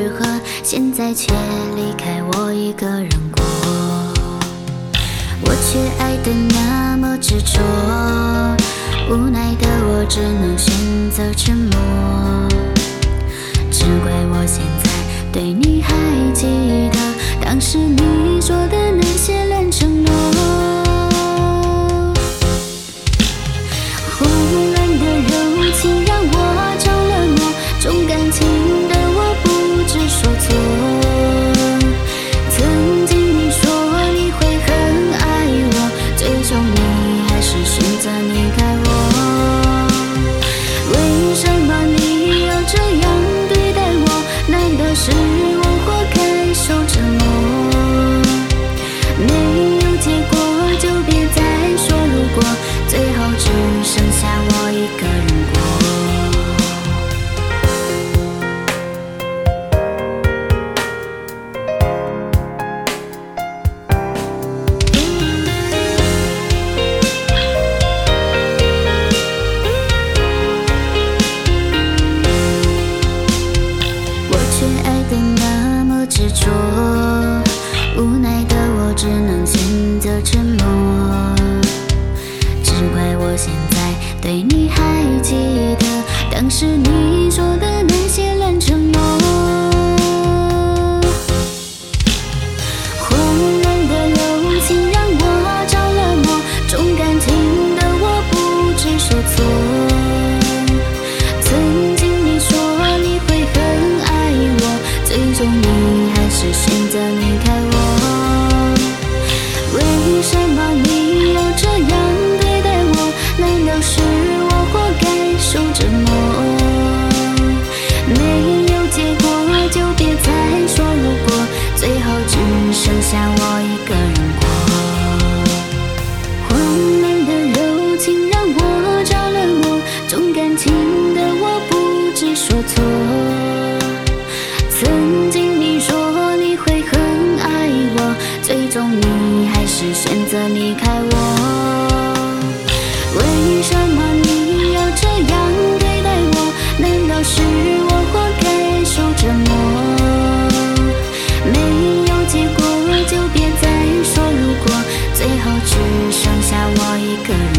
适合，现在却离开我一个人过。我却爱得那么执着，无奈的我只能选择沉默。只怪我现在对你还记得当时你说的那些烂承诺。混乱的柔情让我着了魔，重感情的我不知所措。曾经你说你会很爱我，最终你还是选择离开我。为什么你要这样对待我？难道是我活该受折磨？没有结果就别再说如果，最后只剩下我一个人过。我却爱得那么执着，无奈的我只能选择沉默。只怪我现在对你还记得当时你说的那些烂承诺。混乱的柔情让我着了魔，重感情的我不知所措。曾经你说你会很爱我，最终你还是选择离开我。为什么你要这样对待我？难道是我活该受折磨？没有结果就别再说如果，最后只剩下我一个人过。混乱的柔情让我着了魔，重感情的我不知所措。曾经你说你会很爱我，最终你还是选择离开我。为什么你要这样对待我？难道是我活该受折磨？没有结果就别再说如果，最后只剩下我一个人。